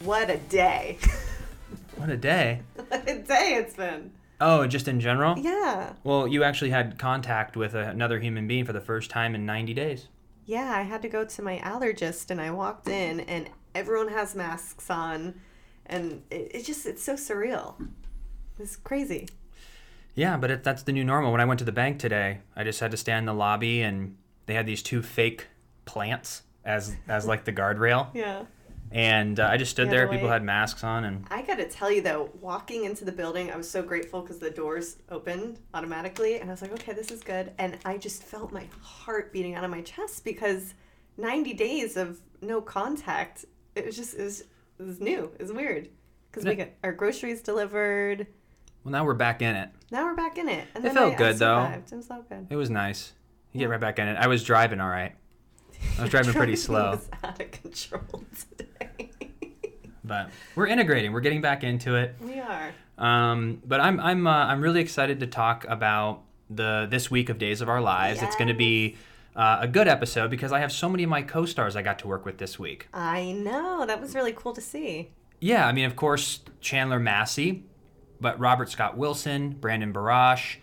What a day. What a day. What a day it's been. Oh, just in general? Yeah. Well, you actually had contact with another human being for the first time in 90 days. Yeah, I had to go to my allergist and I walked in and everyone has masks on and it's so surreal. It's crazy. Yeah, but that's the new normal. When I went to the bank today, I just had to stand in the lobby and they had these two fake plants as like the guardrail. Yeah. And I just stood there. People had masks on. And I got to tell you, though, walking into the building, I was so grateful because the doors opened automatically. And I was like, okay, this is good. And I just felt my heart beating out of my chest because 90 days of no contact, it was new. It was weird because we got our groceries delivered. Well, now we're back in it. Now we're back in it. And it felt good, though. It was so good. It was nice. You get right back in it. I was driving all right. I was driving pretty slow. Was out of control today. But we're integrating. We're getting back into it. We are. But I'm really excited to talk about this week of Days of Our Lives. Yes. It's going to be a good episode because I have so many of my co-stars I got to work with this week. I know. That was really cool to see. Yeah, I mean, of course, Chandler Massey, but Robert Scott Wilson, Brandon Barash,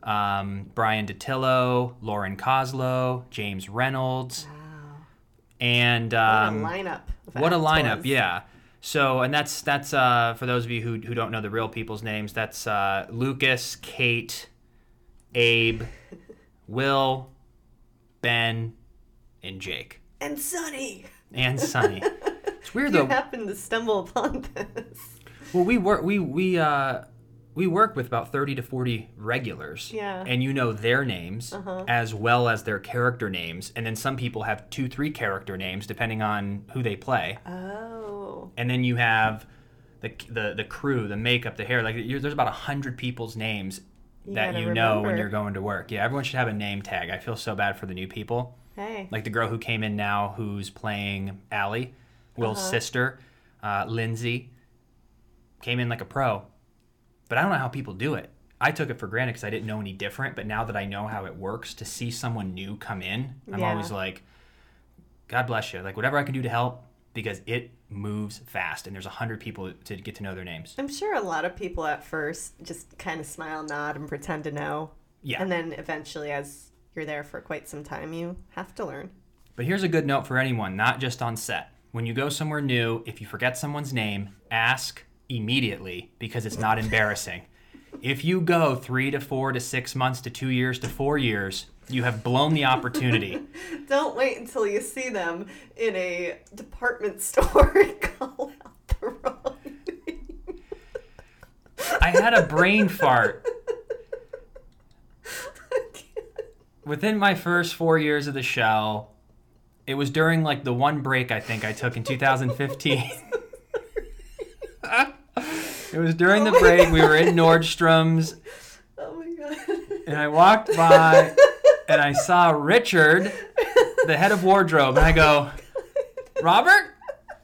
Brian DeTillo, Lauren Koslow, James Reynolds. Wow. And What a lineup. What a lineup, yeah. So, and that's for those of you who don't know the real people's names, that's Lucas, Kate, Abe, Will, Ben, and Jake. And Sonny. And Sonny. It's weird though. You happened to stumble upon this. Well, we work with about 30 to 40 regulars. Yeah. And you know their names as well as their character names. And then some people have 2-3 character names depending on who they play. Oh. And then you have the crew, the makeup, the hair. Like there's about 100 people's names that you know when you're going to work. Yeah, everyone should have a name tag. I feel so bad for the new people. Hey. Like the girl who came in now who's playing Allie, Will's sister, Lindsay, came in like a pro. But I don't know how people do it. I took it for granted because I didn't know any different. But now that I know how it works, to see someone new come in, I'm always like, God bless you. Like, whatever I can do to help, because it moves fast. And there's 100 people to get to know their names. I'm sure a lot of people at first just kind of smile, nod, and pretend to know. Yeah. And then eventually, as you're there for quite some time, you have to learn. But here's a good note for anyone, not just on set. When you go somewhere new, if you forget someone's name, ask immediately because it's not embarrassing. If you go 3 to 4 to 6 months to 2 years to 4 years, you have blown the opportunity. Don't wait until you see them in a department store and call out the wrong name. I had a brain fart. Within my first 4 years of the show, it was during like the one break I think I took in 2015. It was during the break. We were in Nordstrom's. Oh my God. And I walked by and I saw Richard, the head of wardrobe, and I go, Robert?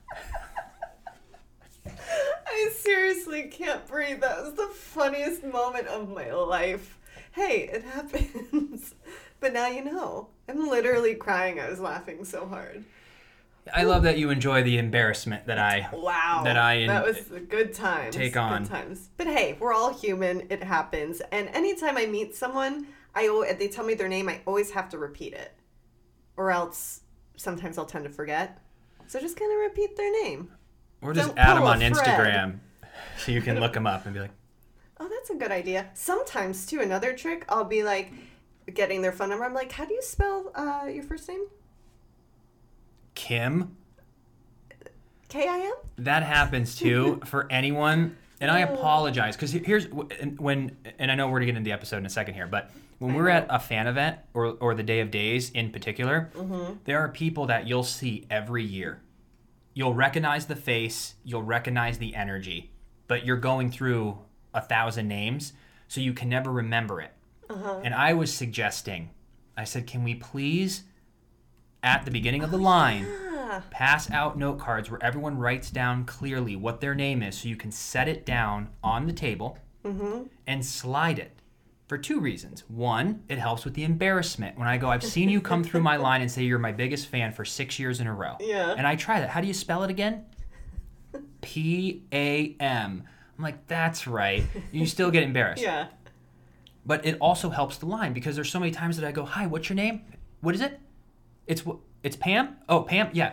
I seriously can't breathe. That was the funniest moment of my life. Hey, it happens. But now you know. I'm literally crying. I was laughing so hard. I love that you enjoy the embarrassment that that was a good time. Take on. Good times. But hey, we're all human. It happens. And anytime I meet someone, they tell me their name, I always have to repeat it. Or else sometimes I'll tend to forget. So just kind of repeat their name. Or just add them on Instagram so you can look them up and be like, oh, that's a good idea. Sometimes, too, another trick, I'll be like getting their phone number. I'm like, how do you spell your first name? Kim? K-I-M? That happens too for anyone. And I apologize because here's when, and I know we're going to get into the episode in a second here, but when we're at a fan event or the Day of Days in particular, there are people that you'll see every year. You'll recognize the face, you'll recognize the energy, but you're going through 1,000 names, so you can never remember it. And I was suggesting, I said, can we please, at the beginning of the line, pass out note cards where everyone writes down clearly what their name is so you can set it down on the table and slide it for 2 reasons. One, it helps with the embarrassment. When I go, I've seen you come through my line and say you're my biggest fan for 6 years in a row. Yeah. And I try that. How do you spell it again? P-A-M. I'm like, that's right. You still get embarrassed. Yeah. But it also helps the line because there's so many times that I go, hi, what's your name? What is it? It's Pam? Oh, Pam? Yeah.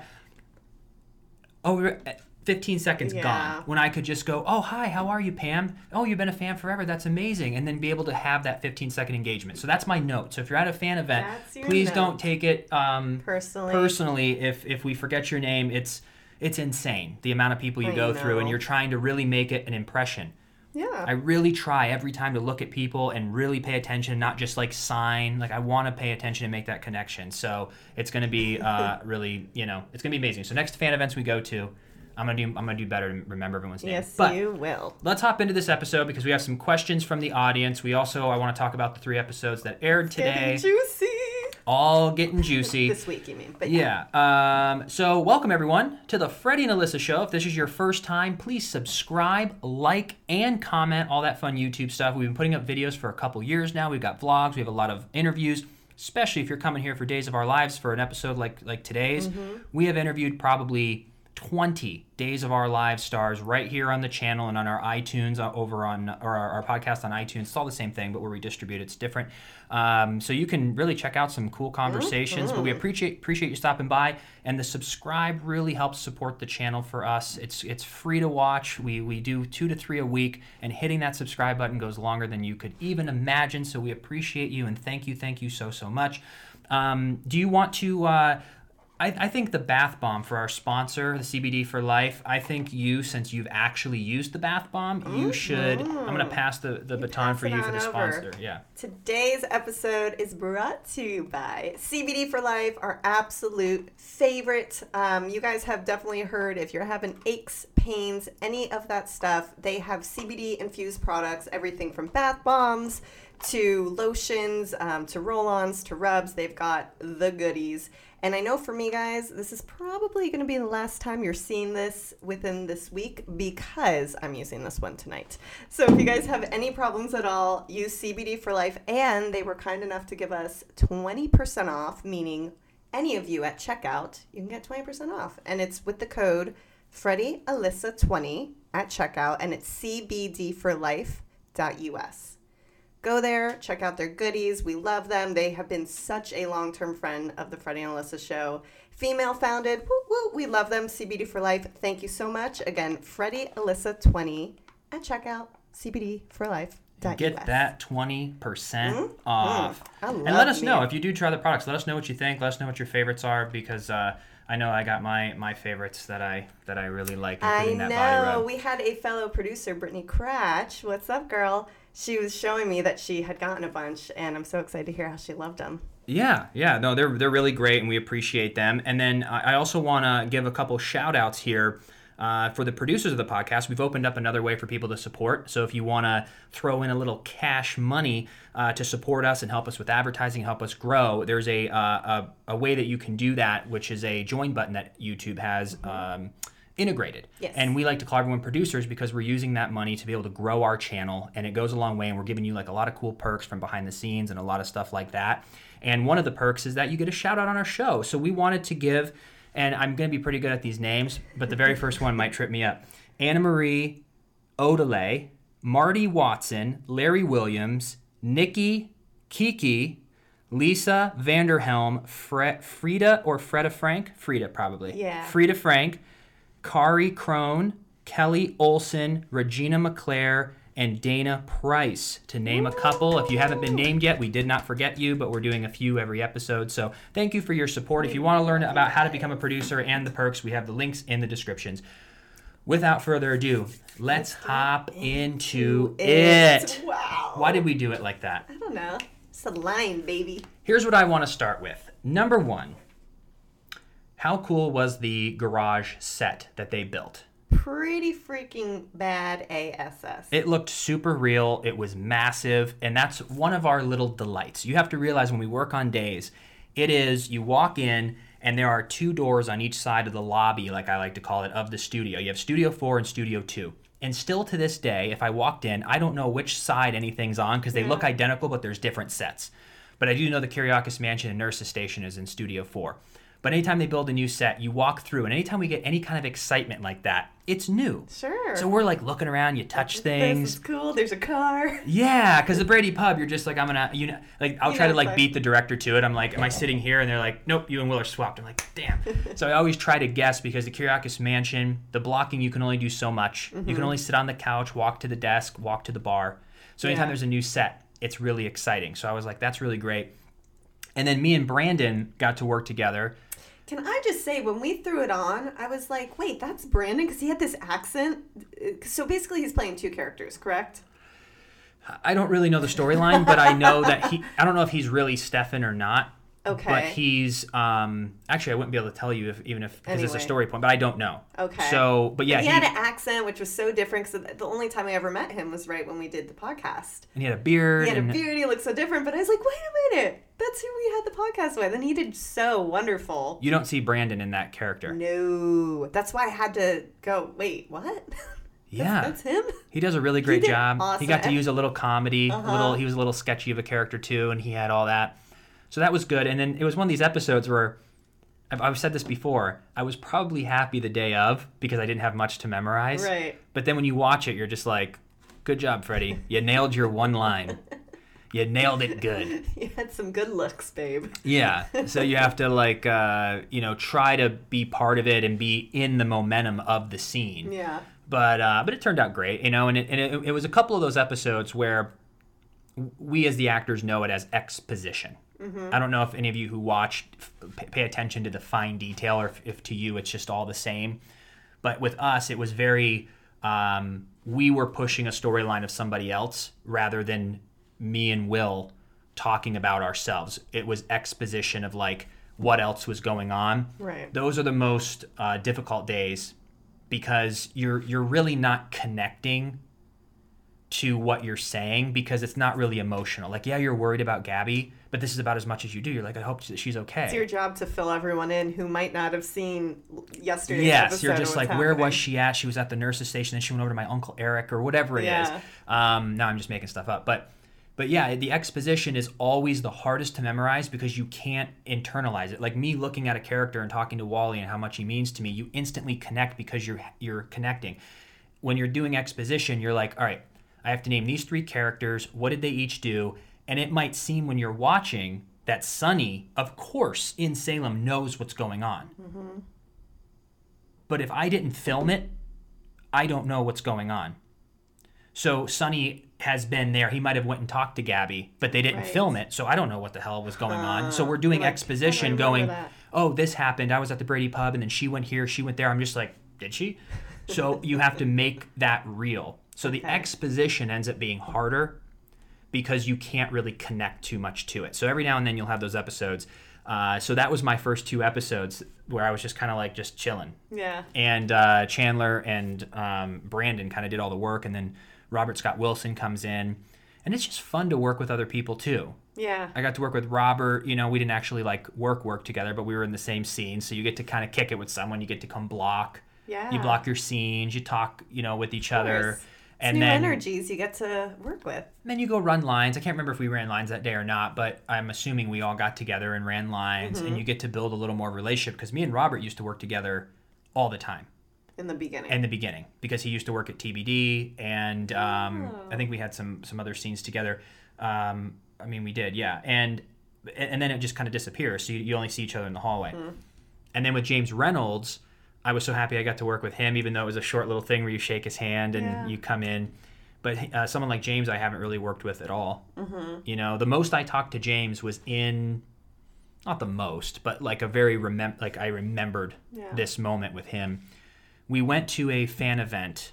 Oh, 15 seconds gone. When I could just go, oh, hi, how are you, Pam? Oh, you've been a fan forever. That's amazing. And then be able to have that 15-second engagement. So that's my note. So if you're at a fan event, please don't take it personally. If we forget your name, it's insane, the amount of people you go through, and you're trying to really make it an impression. Yeah. I really try every time to look at people and really pay attention, not just like sign. Like I want to pay attention and make that connection. So it's going to be really, it's going to be amazing. So next fan events we go to, I'm gonna do better to remember everyone's name. Yes, but you will. Let's hop into this episode because we have some questions from the audience. I want to talk about the 3 episodes that aired today. Getting juicy. All getting juicy. This week, you mean? But yeah. So welcome everyone to the Freddie and Alyssa Show. If this is your first time, please subscribe, like, and comment. All that fun YouTube stuff. We've been putting up videos for a couple years now. We've got vlogs. We have a lot of interviews. Especially if you're coming here for Days of Our Lives for an episode like today's. Mm-hmm. We have interviewed probably 20 Days of Our Lives stars right here on the channel and on our iTunes our podcast on iTunes. It's all the same thing, but where we distribute it's different. So you can really check out some cool conversations. But we appreciate you stopping by, and the subscribe really helps support the channel for us. It's free to watch. We do 2 to 3 a week, and hitting that subscribe button goes longer than you could even imagine. So we appreciate you and thank you so much. Do you want to? I think the bath bomb for our sponsor, the CBD for Life, I think since you've actually used the bath bomb, you should. I'm going to pass the baton for you for the sponsor. Yeah. Today's episode is brought to you by CBD for Life, our absolute favorite. You guys have definitely heard if you're having aches, pains, any of that stuff, they have CBD infused products, everything from bath bombs to lotions, to roll-ons, to rubs. They've got the goodies. And I know for me, guys, this is probably going to be the last time you're seeing this within this week because I'm using this one tonight. So if you guys have any problems at all, use CBD for Life. And they were kind enough to give us 20% off, meaning any of you at checkout, you can get 20% off. And it's with the code FreddieAlyssa20 at checkout, and it's cbdforlife.us. Go there, check out their goodies. We love them. They have been such a long-term friend of the Freddie and Alyssa Show. Female founded. Woo, woo. We love them. CBD for Life. Thank you so much. Again, FreddieAlyssa20 at checkout, cbdforlife.us. Get that 20% off. And let us know if you do try the products. Let us know what you think. Let us know what your favorites are because I know I got my favorites that I really like, including that body rub. We had a fellow producer, Brittany Cratch. What's up, girl? She was showing me that she had gotten a bunch, and I'm so excited to hear how she loved them. Yeah. No, they're really great, and we appreciate them. And then I also want to give a couple shout-outs here for the producers of the podcast. We've opened up another way for people to support. So if you want to throw in a little cash money to support us and help us with advertising, help us grow, there's a way that you can do that, which is a join button that YouTube has integrated. Yes. And we like to call everyone producers because we're using that money to be able to grow our channel, and it goes a long way, and we're giving you like a lot of cool perks from behind the scenes and a lot of stuff like that. And one of the perks is that you get a shout out on our show. So we wanted to give, and I'm going to be pretty good at these names, but the very first one might trip me up. Anna Marie Odelay, Marty Watson, Larry Williams, Nikki, Kiki, Lisa Vanderhelm, Frida Frank? Frida probably. Yeah. Frida Frank, Kari Crone, Kelly Olson, Regina McClare, and Dana Price, to name a couple. If you haven't been named yet, we did not forget you, but we're doing a few every episode. So thank you for your support. If you want to learn about how to become a producer and the perks, we have the links in the descriptions. Without further ado, let's hop into it. Wow. Why did we do it like that? I don't know. It's a line, baby. Here's what I want to start with. Number 1. How cool was the garage set that they built? Pretty freaking bad ASS. It looked super real. It was massive. And that's one of our little delights. You have to realize when we work on days, you walk in and there are 2 doors on each side of the lobby, like I like to call it, of the studio. You have Studio 4 and Studio 2. And still to this day, if I walked in, I don't know which side anything's on because they look identical, but there's different sets. But I do know the Kiriakis Mansion and Nurses Station is in Studio 4. But anytime they build a new set, you walk through, and anytime we get any kind of excitement like that, it's new. Sure. So we're like looking around, you touch things. This is cool. There's a car. Yeah, because the Brady Pub, you're just like, I'm gonna, like I'll try to like beat the director to it. I'm like, am I sitting here? And they're like, nope, you and Will are swapped. I'm like, damn. So I always try to guess, because the Kiriakis Mansion, the blocking, you can only do so much. You can only sit on the couch, walk to the desk, walk to the bar. So anytime there's a new set, it's really exciting. So I was like, that's really great. And then me and Brandon got to work together. Can I just say, when we threw it on, I was like, wait, that's Brandon? Because he had this accent. So basically he's playing two characters, correct? I don't really know the storyline, but I know that I don't know if he's really Stefan or not. Okay. But he's, actually I wouldn't be able to tell you because it's a story point, but I don't know. Okay. So, but yeah. He had an accent, which was so different, because the only time I ever met him was right when we did the podcast. And he had a beard. He looked so different, but I was like, wait a minute. That's who we had the podcast with. And he did so wonderful. You don't see Brandon in that character. No. That's why I had to go, wait, what? Yeah. That's him? He does a really great job. Awesome. He got to use a little comedy. He was a little sketchy of a character too, and he had all that. So that was good. And then it was one of these episodes where, I've said this before, I was probably happy the day of because I didn't have much to memorize. Right. But then when you watch it, you're just like, good job, Freddie. You nailed your one line. You nailed it good. You had some good looks, babe. Yeah. So you have to try to be part of it and be in the momentum of the scene. Yeah. But it turned out great, and it was a couple of those episodes where we as the actors know it as exposition. Mm-hmm. I don't know if any of you who watched pay attention to the fine detail, or if to you it's just all the same. But with us, it was very, we were pushing a storyline of somebody else rather than me and Will talking about ourselves. It was exposition of like what else was going on. Right. Those are the most difficult days, because you're really not connecting to what you're saying, because it's not really emotional. Like, yeah, you're worried about Gabby, but this is about as much as you do. You're like, I hope that she's okay. It's your job to fill everyone in who might not have seen yesterday's yes, episode. You're just like, happening. where was she at? She was at the nurse's station, and she went over to my Uncle Eric, or whatever it is. Now I'm just making stuff up. But yeah, the exposition is always the hardest to memorize, because you can't internalize it. Like me looking at a character and talking to Wally and how much he means to me, you instantly connect because you're connecting. When you're doing exposition, you're like, all right, I have to name these three characters. What did they each do? And it might seem when you're watching that Sonny, of course, in Salem knows what's going on. Mm-hmm. But if I didn't film it, I don't know what's going on. So Sonny has been there. He might have went and talked to Gabby, but they didn't film it, so I don't know what the hell was going on. So we're doing exposition going, oh, this happened. I was at the Brady Pub, and then she went here, she went there. I'm just like, did she? So you have to make that real. So the exposition ends up being harder because you can't really connect too much to it. So every now and then you'll have those episodes. So that was my first two episodes where I was just kind of like just chilling. Yeah. And Chandler and Brandon kind of did all the work, and then Robert Scott Wilson comes in, and it's just fun to work with other people too. Yeah. I got to work with Robert. We didn't actually like work together, but we were in the same scene. So you get to kind of kick it with someone. You get to come block. Yeah. You block your scenes. You talk, with each other. And new energies you get to work with. Then you go run lines. I can't remember if we ran lines that day or not, but I'm assuming we all got together and ran lines, and you get to build a little more relationship, because me and Robert used to work together all the time. In the beginning. Because he used to work at TBD, and I think we had some other scenes together. We did, yeah. And then it just kind of disappears, so you only see each other in the hallway. Mm-hmm. And then with James Reynolds, I was so happy I got to work with him, even though it was a short little thing where you shake his hand and you come in. But someone like James I haven't really worked with at all. Mm-hmm. The most I talked to James was in, not the most, but like a very, I remembered this moment with him. We went to a fan event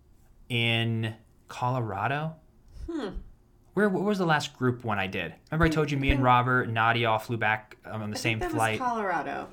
in Colorado. Where was the last group one I did? Remember I told you me and Robert and Nadia all flew back on the same flight? Was Colorado.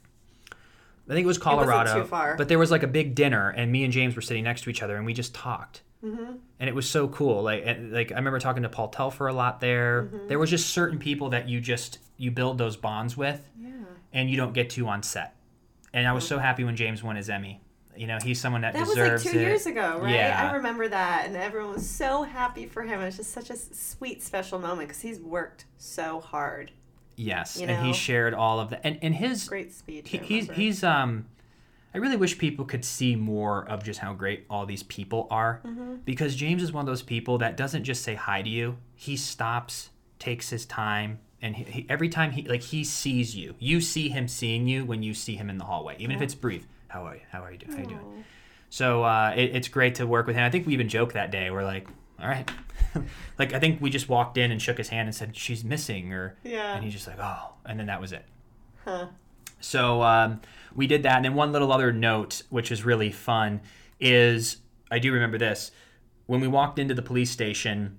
I think it was Colorado. It wasn't too far. But there was like a big dinner, and me and James were sitting next to each other, and we just talked. Mm-hmm. And it was so cool. Like I remember talking to Paul Telfer a lot there. Mm-hmm. There was just certain people that you build those bonds with, and you don't get to on set. And I was so happy when James won his Emmy. He's someone that deserves it. That was like 2 years ago, right? Yeah. I remember that, and everyone was so happy for him. It was just such a sweet, special moment, because he's worked so hard. Yes, You and he know? shared all of that. And his Great speech. he, I he's remember. he's I really wish people could see more of just how great all these people are, because James is one of those people that doesn't just say hi to you. He stops, takes his time, and every time he sees you, you see him seeing you when you see him in the hallway, even if it's brief. How are you? How are you doing? How you doing? So it's great to work with him. I think we even joked that day. We're like, all right. Like, I think we just walked in and shook his hand and said, she's missing. And he's just like, oh. And then that was it. Huh. So we did that. And then one little other note, which is really fun, is I do remember this. When we walked into the police station,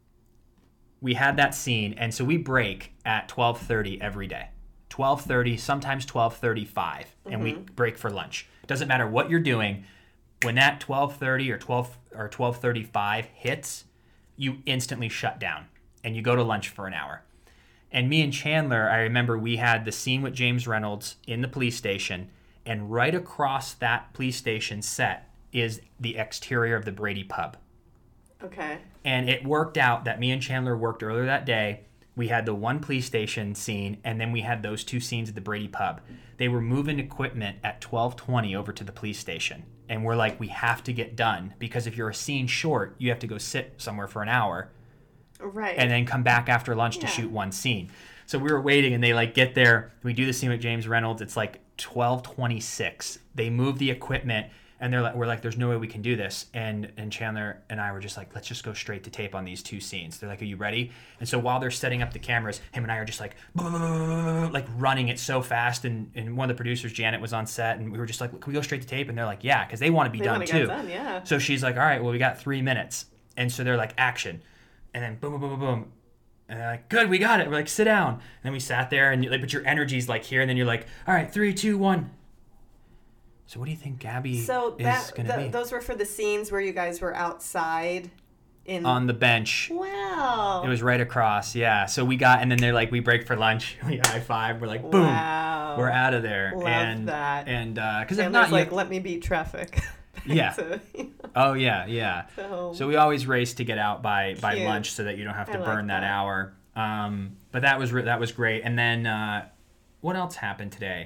we had that scene. And so we break at 12:30 every day. 12:30, sometimes 12:35. And we break for lunch. It doesn't matter what you're doing. When that 12:30 or 12:35 hits, you instantly shut down and you go to lunch for an hour. And me and Chandler, I remember we had the scene with James Reynolds in the police station, and right across that police station set is the exterior of the Brady pub. Okay. And it worked out that me and Chandler worked earlier that day. We had the one police station scene, and then we had those two scenes at the Brady pub. They were moving equipment at 12:20 over to the police station. And we're like, we have to get done, because if you're a scene short, you have to go sit somewhere for an hour Right. and then come back after lunch to shoot one scene. So we were waiting, and they get there. We do the scene with James Reynolds. It's 12:26. They move the equipment, and we're like, there's no way we can do this. And Chandler and I were just like, let's just go straight to tape on these two scenes. They're like, are you ready? And so while they're setting up the cameras, him and I are just running it so fast. And one of the producers, Janet, was on set, and we were just like, can we go straight to tape? And they're like, yeah, because they want to be done too. Done, yeah. So she's like, all right, well, we got 3 minutes. And so they're like, action. And then boom, boom, boom, boom, boom. And they're like, good, we got it. We're like, sit down. And then we sat there, and but your energy's here, and then you're like, all right, 3, 2, 1. So what do you think Gabby is going to be? Those were for the scenes where you guys were outside on the bench. Wow. It was right across, yeah. So we got, and then they're like, we break for lunch. We high five. We're like, boom, we're out of there. Love that. And because if not, not, let me beat traffic. Yeah. Oh yeah. So we always race to get out by lunch so that you don't have to burn that hour. But that was great. And then what else happened today?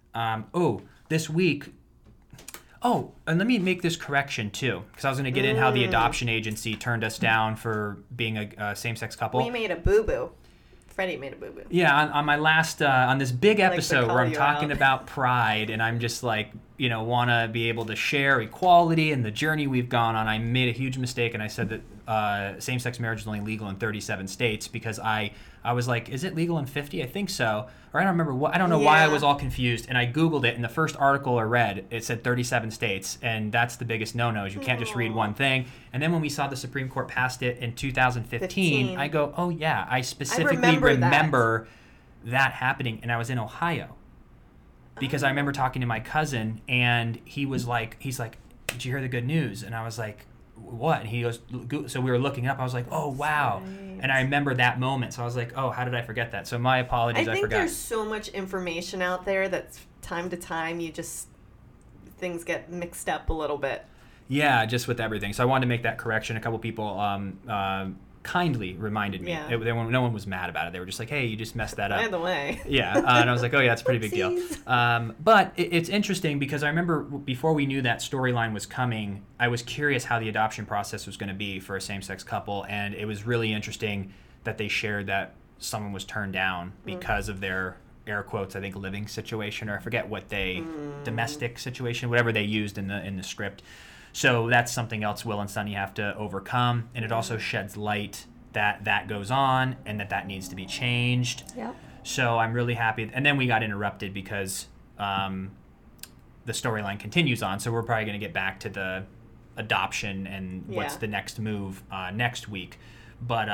This week. Oh, and let me make this correction too, because I was going to get in how the adoption agency turned us down for being a same-sex couple. We made a boo-boo. Freddie made a boo-boo. Yeah, on my last, on this big episode where I'm talking out. about pride, and I'm just like, want to be able to share equality and the journey we've gone on, I made a huge mistake, and I said that same-sex marriage is only legal in 37 states, because I was like, is it legal in 50? I think so. Or I don't remember what. I don't know why I was all confused. And I Googled it, and the first article I read, it said 37 states. And that's the biggest no-no, is you can't just read one thing. And then when we saw the Supreme Court passed it in 2015, I go, oh yeah, I specifically remember that happening. And I was in Ohio. Because I remember talking to my cousin, and he's like, did you hear the good news? And I was like, what? And he goes, so we were looking up. I was like, oh wow. Right. And I remember that moment. So I was like, oh, how did I forget that? So my apologies, I forgot. I think there's so much information out there that time to time things get mixed up a little bit. Yeah, just with everything. So I wanted to make that correction. A couple people kindly reminded me. Yeah. No one was mad about it. They were just like, hey, you just messed that up. By the way. Yeah. And I was like, oh yeah, it's a pretty big deal. But it's interesting, because I remember before we knew that storyline was coming, I was curious how the adoption process was going to be for a same-sex couple. And it was really interesting that they shared that someone was turned down because of their, air quotes, I think, living situation, or I forget what domestic situation, whatever they used in the script. So that's something else Will and Sunny have to overcome, and it also sheds light that goes on and that needs to be changed. Yep. So I'm really happy. And then we got interrupted because the storyline continues on, so we're probably going to get back to the adoption and what's the next move next week. But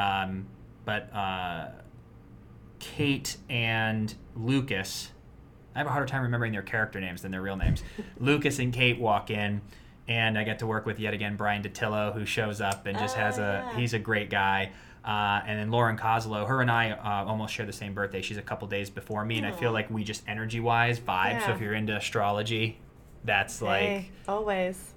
Kate and Lucas, I have a harder time remembering their character names than their real names. Lucas and Kate walk in, and I get to work with, yet again, Brian Datillo, who shows up and just he's a great guy. And then Lauren Koslow, her and I almost share the same birthday. She's a couple days before me, and I feel like we just energy-wise vibe. Yeah. So if you're into astrology, that's always.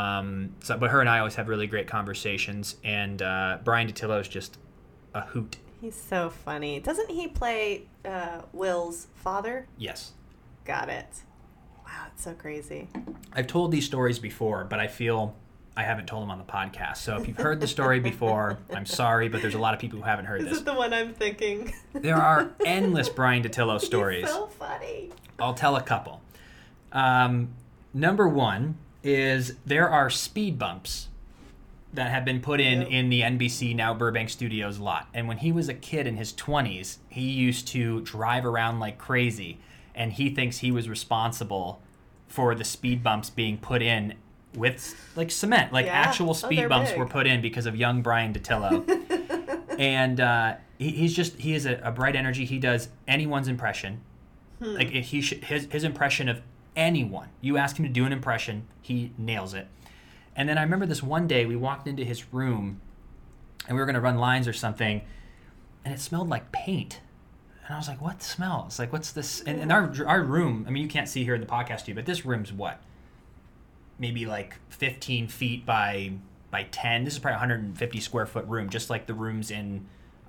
But her and I always have really great conversations, and Brian Datillo is just a hoot. He's so funny. Doesn't he play Will's father? Yes. Got it. Wow, it's so crazy. I've told these stories before, but I feel I haven't told them on the podcast. So if you've heard the story before, I'm sorry, but there's a lot of people who haven't heard Is this. it the one I'm thinking? There are endless Brian DiTillo stories. He's so funny. I'll tell a couple. Number one is there are speed bumps that have been put in the NBC Now Burbank Studios lot. And when he was a kid in his 20s, he used to drive around like crazy. And he thinks he was responsible for the speed bumps being put in with like cement. Like actual speed bumps were put in because of young Brian DiTillo. And he is a bright energy. He does anyone's impression. Like if his impression of anyone. You ask him to do an impression, he nails it. And then I remember this one day we walked into his room and we were going to run lines or something, and it smelled like paint. And I was like, what smells? Like, what's this? And our room, I mean, you can't see here in the podcast too, but this room's what? Maybe like 15 feet by 10. This is probably a 150 square foot room, just like the rooms in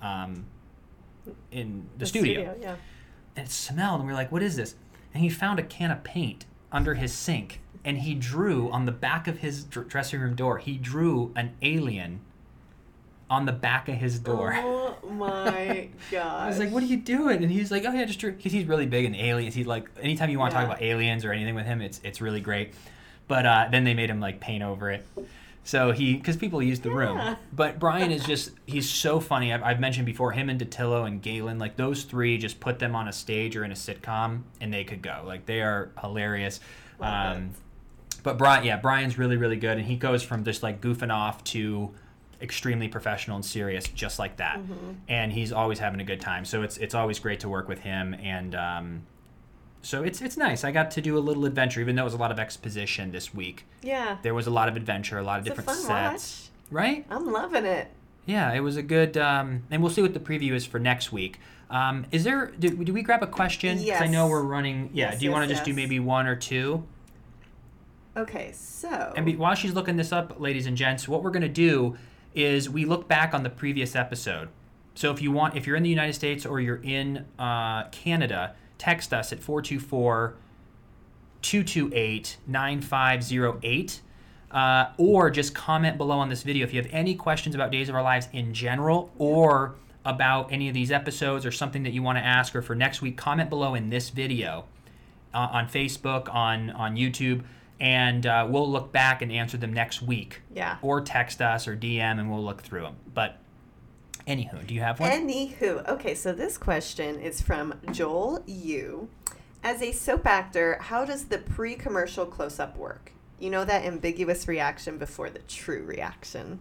the studio. Yeah. And it smelled, and we were like, what is this? And he found a can of paint under his sink, and he drew on the back of his dressing room door, he drew an alien on the back of his door. Oh my gosh. I was like, what are you doing? And he's like, oh yeah, just drew. Because he's really big in aliens. He's like, anytime you want to talk about aliens or anything with him, it's really great. But then they made him like paint over it. So because people use the room. But Brian is he's so funny. I've mentioned before, him and DiTillo and Galen, like those three, just put them on a stage or in a sitcom and they could go. Like they are hilarious. But Brian's really, really good. And he goes from just like goofing off to extremely professional and serious, just like that. Mm-hmm. And he's always having a good time. So it's always great to work with him. And so it's nice. I got to do a little adventure, even though it was a lot of exposition this week. Yeah. There was a lot of adventure, a lot of different sets. Watch. Right? I'm loving it. Yeah, it was a good, and we'll see what the preview is for next week. Is there, do we grab a question? Yes. 'Cause I know we're running, Yes, do you want to just do maybe one or two? Okay, so. And while she's looking this up, ladies and gents, what we're going to do is we look back on the previous episode. So if you're in the United States or you're in Canada, text us at 424-228-9508. Or just comment below on this video if you have any questions about Days of Our Lives in general or about any of these episodes or something that you want to ask, or for next week, comment below in this video on Facebook, on YouTube, and we'll look back and answer them next week. Yeah. Or text us or DM and we'll look through them. But anywho, do you have one? Anywho. Okay, so this question is from Joel Yu. As a soap actor, how does the pre-commercial close-up work? You know, that ambiguous reaction before the true reaction.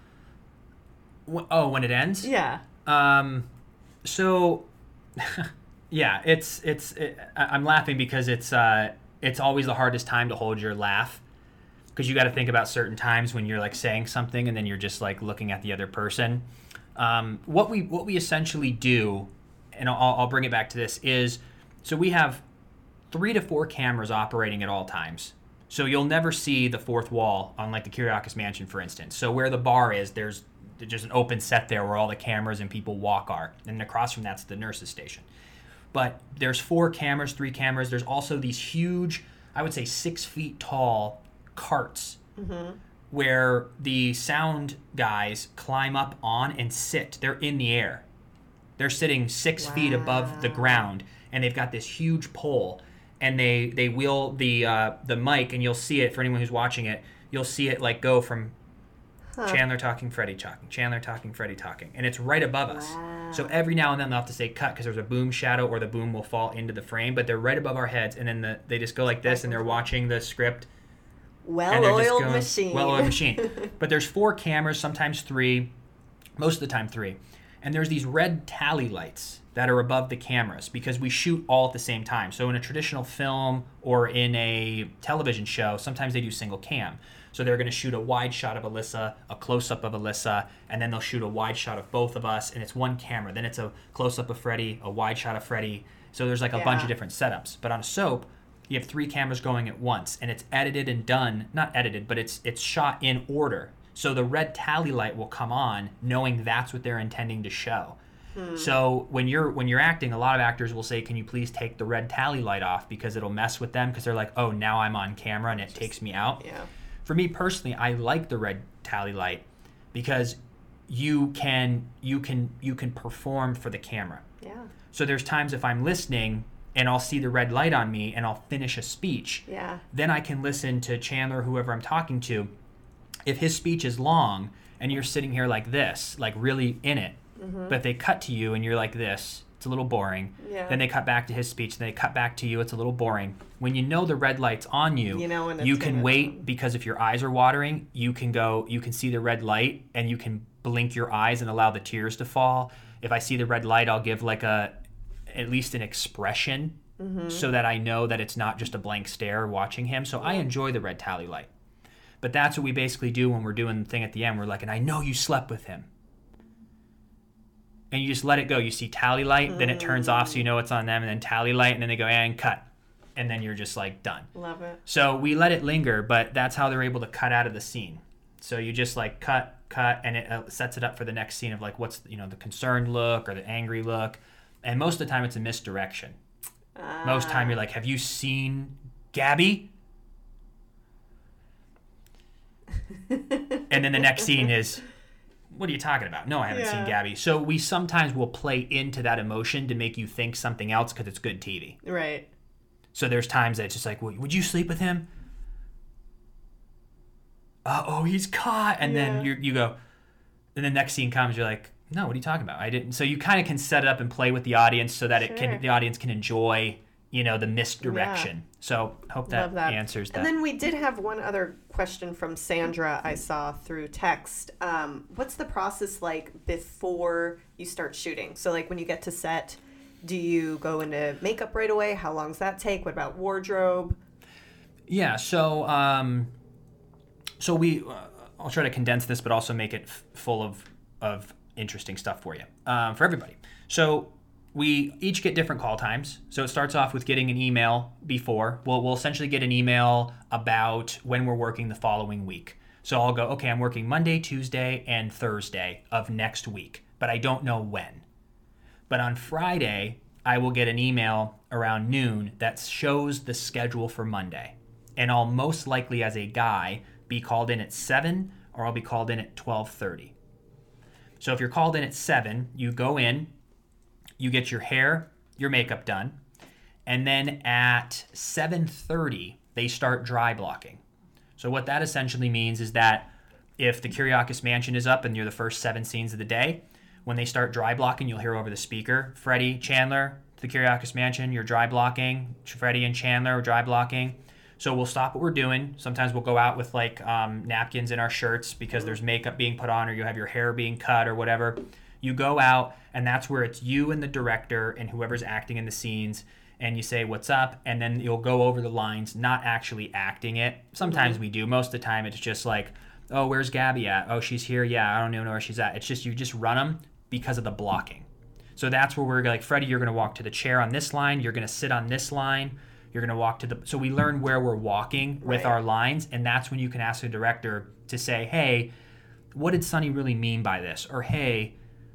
When it ends? Yeah. So, yeah, I'm laughing because it's always the hardest time to hold your laugh, because you got to think about certain times when you're like saying something and then you're just like looking at the other person. What we essentially do, and I'll bring it back to this, is so we have 3 to 4 cameras operating at all times. So you'll never see the fourth wall on like the Kiriakis Mansion, for instance. So where the bar is, there's just an open set there where all the cameras and people walk are. And across from that's the nurse's station. But there's 4 cameras, 3 cameras. There's also these huge, I would say 6 feet tall carts where the sound guys climb up on and sit. They're in the air. They're sitting 6 feet above the ground, and they've got this huge pole. And they wheel the mic, and you'll see it for anyone who's watching it. You'll see it like go from Chandler talking, Freddie talking, Chandler talking, Freddie talking, and it's right above us. So every now and then they'll have to say cut because there's a boom shadow or the boom will fall into the frame, but they're right above our heads, and then they just go like this, and they're watching the script. Well-oiled machine. Well-oiled machine. But there's 4 cameras, sometimes 3, most of the time 3, and there's these red tally lights that are above the cameras because we shoot all at the same time. So in a traditional film or in a television show, sometimes they do single cam. So they're going to shoot a wide shot of Alyssa, a close-up of Alyssa, and then they'll shoot a wide shot of both of us, and it's one camera. Then it's a close-up of Freddie, a wide shot of Freddie. So there's like a bunch of different setups. But on a soap, you have 3 cameras going at once, and it's edited and done, not edited, but it's shot in order. So the red tally light will come on knowing that's what they're intending to show. So when you're acting, a lot of actors will say, can you please take the red tally light off, because it'll mess with them, because they're like, oh, now I'm on camera and it takes me out. Yeah. For me personally, I like the red tally light because you can perform for the camera. Yeah. So there's times if I'm listening and I'll see the red light on me and I'll finish a speech. Yeah. Then I can listen to Chandler, whoever I'm talking to. If his speech is long and you're sitting here like this, like really in it, but if they cut to you and you're like this, it's a little boring. Yeah. Then they cut back to his speech, then they cut back to you, it's a little boring. When you know the red light's on you, You know when it's you can gonna- wait, because if your eyes are watering, you can see the red light and you can blink your eyes and allow the tears to fall. If I see the red light, I'll give like at least an expression so that I know that it's not just a blank stare watching him. So I enjoy the red tally light. But that's what we basically do when we're doing the thing at the end. We're like, and I know you slept with him. And you just let it go. You see tally light, then it turns off so you know it's on them, and then tally light, and then they go, and cut. And then you're just like, done. Love it. So we let it linger, but that's how they're able to cut out of the scene. So you just like cut, and it sets it up for the next scene of like what's, the concerned look or the angry look. And most of the time it's a misdirection. Most time you're like, have you seen Gabby? And then the next scene is, what are you talking about? No, I haven't seen Gabby. So we sometimes will play into that emotion to make you think something else because it's good TV. Right. So there's times that it's just like, would you sleep with him? Oh, he's caught. And then you go, and the next scene comes, you're like, no, what are you talking about? I didn't. So you kind of can set it up and play with the audience so that the audience can enjoy, the misdirection. Yeah. So hope that answers that. And then we did have one other question from Sandra I saw through text. What's the process like before you start shooting? So like when you get to set, do you go into makeup right away? How long does that take? What about wardrobe? Yeah, so I'll try to condense this, but also make it full of interesting stuff for you, for everybody. So we each get different call times. So it starts off with getting an email before. We'll essentially get an email about when we're working the following week. So I'll go, okay, I'm working Monday, Tuesday, and Thursday of next week, but I don't know when. But on Friday, I will get an email around noon that shows the schedule for Monday. And I'll most likely, as a guy, be called in at 7 or I'll be called in at 12:30. So if you're called in at 7, you go in, you get your hair, your makeup done, and then at 7:30, they start dry blocking. So what that essentially means is that if the Kiriakis Mansion is up and you're the first 7 scenes of the day, when they start dry blocking, you'll hear over the speaker, Freddie, Chandler, to the Kiriakis Mansion, you're dry blocking. Freddie and Chandler are dry blocking. So we'll stop what we're doing. Sometimes we'll go out with like napkins in our shirts because there's makeup being put on or you have your hair being cut or whatever. You go out and that's where it's you and the director and whoever's acting in the scenes and you say, what's up? And then you'll go over the lines, not actually acting it. Sometimes we do. Most of the time it's just like, oh, where's Gabby at? Oh, she's here. Yeah, I don't even know where she's at. It's just, you just run them because of the blocking. So that's where we're like, Freddie, you're going to walk to the chair on this line. You're going to sit on this line. You're going to walk to the... So we learn where we're walking with our lines, and that's when you can ask the director to say, hey, what did Sonny really mean by this? Or, hey,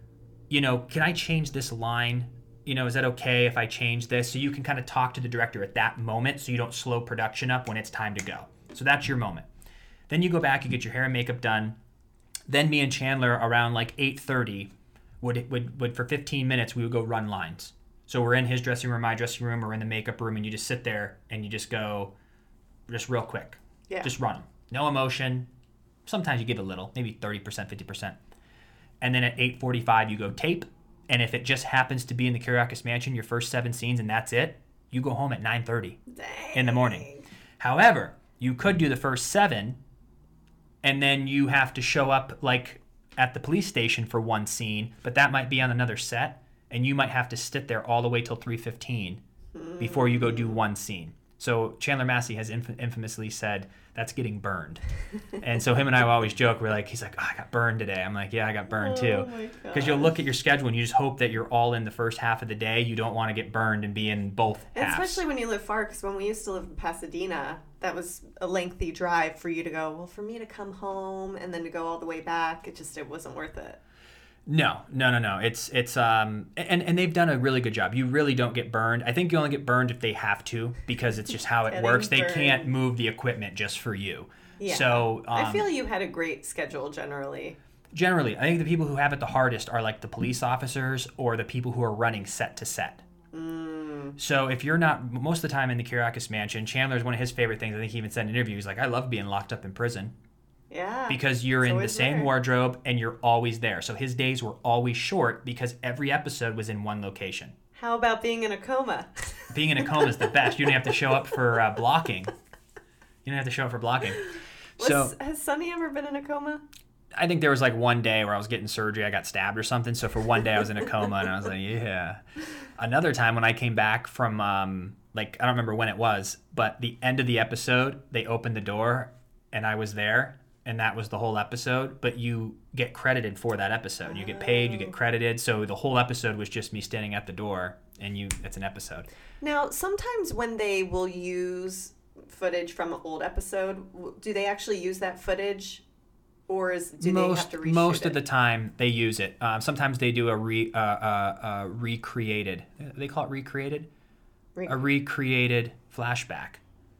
can I change this line? Is that okay if I change this? So you can kind of talk to the director at that moment so you don't slow production up when it's time to go. So that's your moment. Then you go back, you get your hair and makeup done. Then me and Chandler around like 8:30 would for 15 minutes, we would go run lines. So we're in his dressing room, my dressing room, or in the makeup room, and you just sit there and you just go, just real quick. Yeah. Just run them. No emotion. Sometimes you give a little, maybe 30%, 50%. And then at 8:45, you go tape. And if it just happens to be in the Kiriakis Mansion, your first 7 scenes, and that's it, you go home at 9:30 in the morning. However, you could do the first 7, and then you have to show up like at the police station for one scene, but that might be on another set, and you might have to sit there all the way till 3:15 before you go do one scene. So Chandler Massey has infamously said, that's getting burned. And so him and I will always joke, he's like, oh, I got burned today. I'm like, yeah, I got burned too. Because you'll look at your schedule and you just hope that you're all in the first half of the day. You don't want to get burned and be in both halves. Especially when you live far, because when we used to live in Pasadena, that was a lengthy drive for you to go, well, for me to come home and then to go all the way back, it wasn't worth it. No. It's and they've done a really good job. You really don't get burned. I think you only get burned if they have to, because it's just how it works. They can't move the equipment just for you. Yeah. So I feel you had a great schedule generally. Generally, I think the people who have it the hardest are like the police officers or the people who are running set to set. So if you're not, most of the time in the Kiriakis Mansion, Chandler's one of his favorite things. I think he even said in an interview, he's like, I love being locked up in prison. Yeah. Because you're in the same wardrobe and you're always there. So his days were always short because every episode was in one location. How about being in a coma? Being in a coma is the best. You don't have to show up for blocking. Has Sonny ever been in a coma? I think there was like one day where I was getting surgery, I got stabbed or something. So for one day I was in a coma and I was like, yeah. Another time when I came back from, I don't remember when it was, but the end of the episode, they opened the door and I was there. And that was the whole episode, but you get credited for that episode. You get paid, you get credited. So the whole episode was just me standing at the door, and it's an episode. Now, sometimes when they will use footage from an old episode, do they actually use that footage, or do they have to reshoot most it? of the time they use it. Sometimes they do a recreated. They call it recreated. A recreated flashback.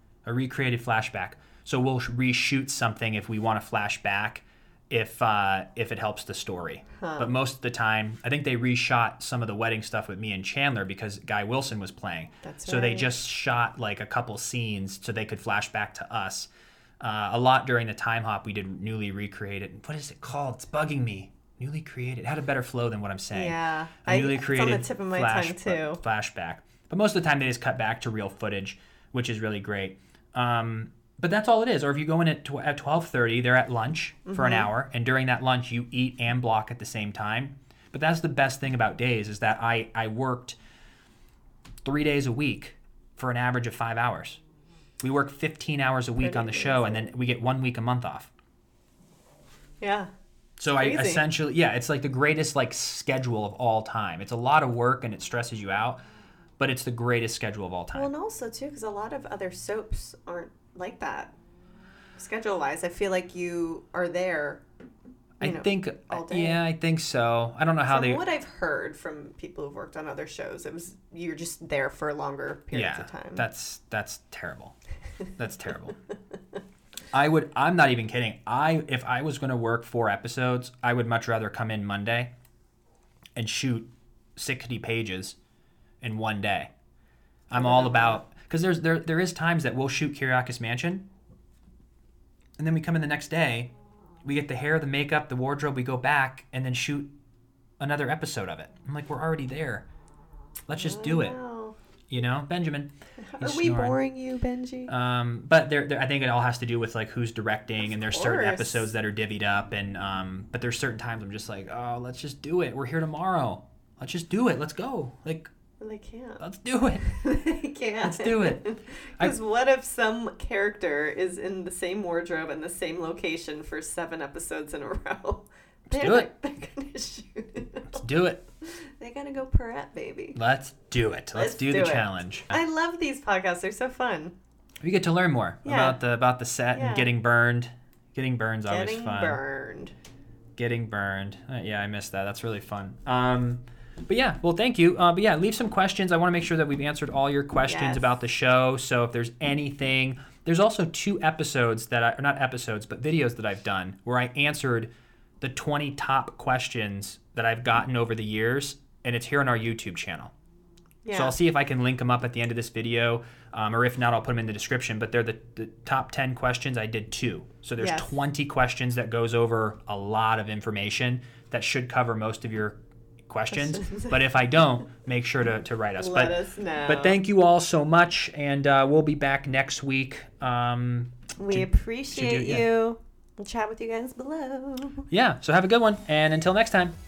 So we'll reshoot something if we want to flash back, if it helps the story. But most of the time, I think they reshot some of the wedding stuff with me and Chandler because Guy Wilson was playing. So they just shot like a couple scenes so they could flash back to us. A lot during the time hop, we did newly recreated. What is it called? It's bugging me. Newly created. It had a better flow than what I'm saying. Yeah. Newly created. It's on the tip of my tongue too. Flashback. But most of the time, they just cut back to real footage, which is really great. But that's all it is. Or if you go in at 12:30, they're at lunch for an hour, and during that lunch you eat and block at the same time. But that's the best thing about days is that I worked 3 days a week for an average of 5 hours. We work 15 hours a week on the show, and then we get 1 week a month off. Yeah. So I essentially, it's like the greatest like schedule of all time. It's a lot of work and it stresses you out, but it's the greatest schedule of all time. Well, and also too, because a lot of other soaps aren't like that schedule wise. I feel like you are there all day. Yeah, I think so. I don't know how from what I've heard from people who've worked on other shows, you're just there for longer periods of time. That's terrible. That's terrible. I'm not even kidding. If I was going to work 4 episodes, I would much rather come in Monday and shoot 60 pages in one day. I'm all about, because there is times that we'll shoot Kiriakis Mansion, and then we come in the next day, we get the hair, the makeup, the wardrobe, we go back and then shoot another episode of it. I'm like, we're already there. Let's just do it. You know, Benjamin. Are we boring you, Benji? But I think it all has to do with like who's directing, and there's certain episodes that are divvied up, and but there's certain times I'm just like, oh, let's just do it. We're here tomorrow. Let's just do it. Let's go. Like. They can't. Let's do it. They can't. Let's do it. Because what if some character is in the same wardrobe and the same location for 7 episodes in a row? Let's do it. They're gonna shoot it. Let's do it. They gotta go Perrette, baby. Let's do it. Let's do the challenge. I love these podcasts. They're so fun. We get to learn more about the set and getting burned. Getting burned's always fun. Getting burned. I missed that. That's really fun. But yeah, well, thank you. But yeah, leave some questions. I want to make sure that we've answered all your questions about the show. So if there's anything, there's also 2 episodes not episodes, but videos that I've done where I answered the 20 top questions that I've gotten over the years, and it's here on our YouTube channel. Yeah. So I'll see if I can link them up at the end of this video, or if not, I'll put them in the description. But they're the top 10 questions. I did 2. So there's 20 questions that goes over a lot of information that should cover most of your questions. But if I don't, make sure to write us. Let us know. But thank you all so much, and we'll be back next week. We appreciate you. We'll chat with you guys below. Yeah, so have a good one, and until next time.